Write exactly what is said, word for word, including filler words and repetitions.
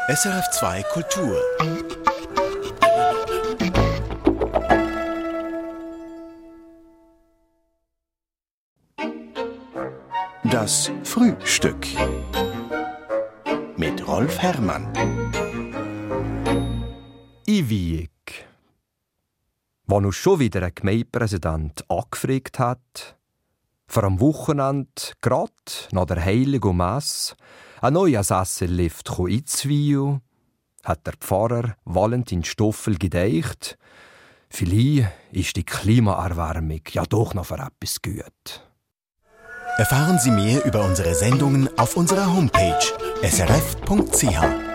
S R F zwei Kultur. Das Frühstück mit Rolf Herrmann. In Wieg. Wo uns schon wieder ein Gemeindepräsident angefragt hat, vor am Wochenende, gerade nach der Heiligen Messe, ein neuer Sessellift einzuweihen, hat der Pfarrer Valentin Stoffel gedeicht, vielleicht ist die Klimaerwärmung ja doch noch für etwas gut. Erfahren Sie mehr über unsere Sendungen auf unserer Homepage s r f punkt c h.